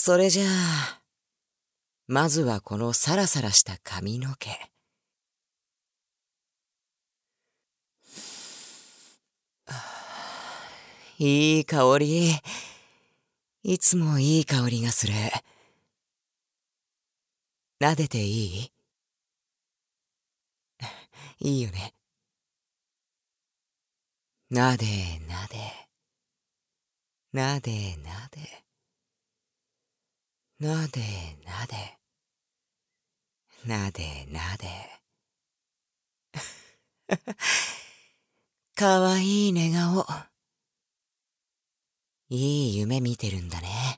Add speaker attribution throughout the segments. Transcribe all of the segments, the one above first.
Speaker 1: それじゃあ、まずはこのサラサラした髪の毛。いい香り。いつもいい香りがする。撫でていい？いいよね。撫で撫で。撫で撫で。撫で撫で。撫で撫で。かわいい寝顔。いい夢見てるんだね。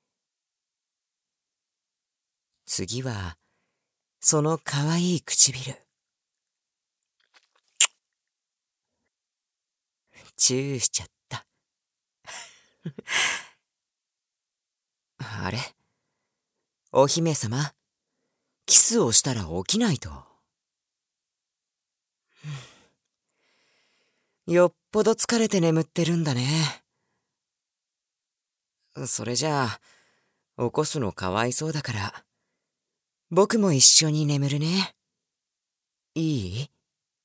Speaker 1: 次は、そのかわいい唇。チューしちゃった。あれ？お姫様、キスをしたら起きないと。よっぽど疲れて眠ってるんだね。それじゃあ、起こすのかわいそうだから、僕も一緒に眠るね。いい？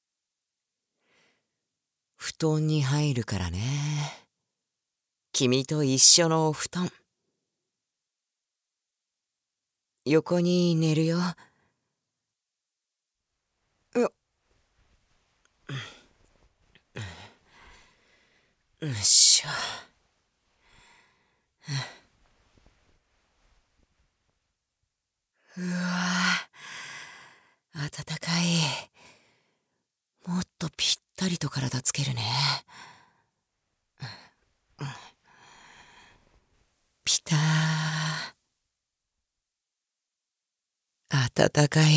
Speaker 1: 布団に入るからね。君と一緒のお布団。横に寝るよ。よっしょ。うわぁ、暖かい。もっとぴったりと体つけるね。ピター。暖かい。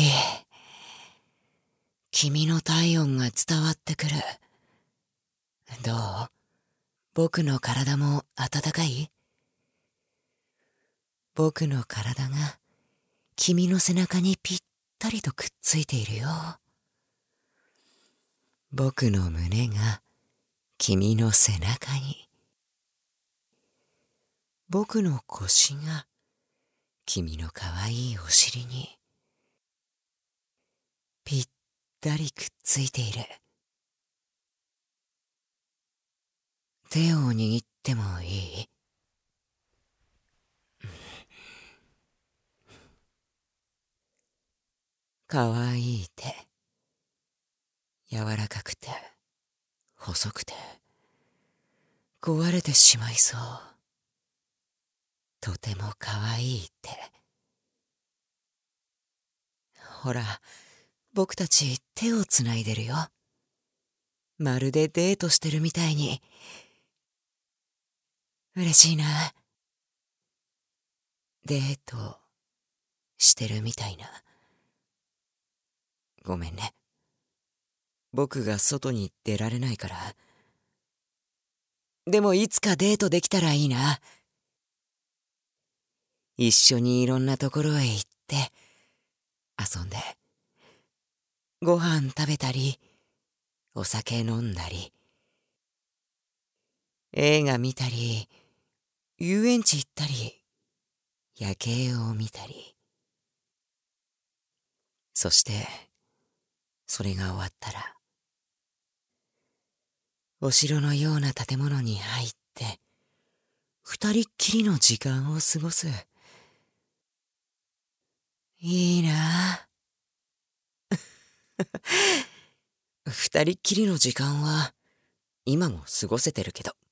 Speaker 1: 君の体温が伝わってくる。どう？僕の体も暖かい？僕の体が君の背中にぴったりとくっついているよ。僕の胸が君の背中に。僕の腰が君のかわいいお尻に。ぴったりくっついている。手を握ってもいい？かわいい手。柔らかくて、細くて、壊れてしまいそう。とてもかわいい手。ほら、僕たち手をつないでるよ。まるでデートしてるみたいに。嬉しいな。デートしてるみたいな。ごめんね。僕が外に出られないから。でもいつかデートできたらいいな。一緒にいろんなところへ行って、遊んで、ご飯食べたり、お酒飲んだり、映画見たり、遊園地行ったり、夜景を見たり。そして、それが終わったら、お城のような建物に入って、二人っきりの時間を過ごす。いいなぁ。二人っきりの時間は、今も過ごせてるけど。